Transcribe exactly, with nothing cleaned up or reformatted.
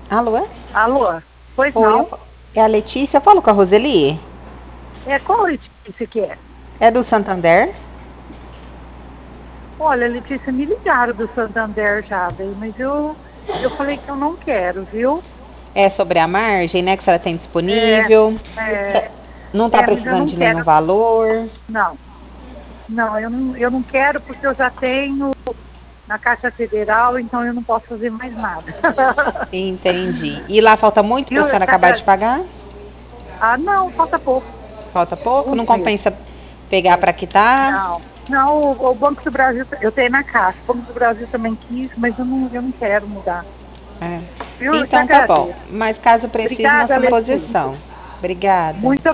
Alô? Alô? Pois Oi, eu não? fa- é a Letícia. Eu falo com a Roseli. É, qual Letícia que é? É do Santander? Olha, Letícia, me ligaram do Santander já, bem, mas eu, eu falei que eu não quero, viu? É sobre a margem, né? Que a senhora tem É, disponível. é, Tá- Não tá é, mas eu precisando não de nenhum quero, valor. não. Não, eu não, eu não quero porque eu já tenho na Caixa Federal, então eu não posso fazer mais nada. Entendi. E lá falta muito pra Viu? senhora Você acabar de acredita? pagar? Ah, não, falta pouco, Falta pouco? Não pouco mesmo. compensa pegar pra quitar? Não, não, o, o Banco do Brasil, eu tenho na Caixa, o Banco do Brasil também quis, mas eu não, eu não quero mudar. É. Viu? Eu te Então tá bom. agradeço. Mas caso precise, nós Obrigada, estamos à Letícia. disposição. Obrigada. Muito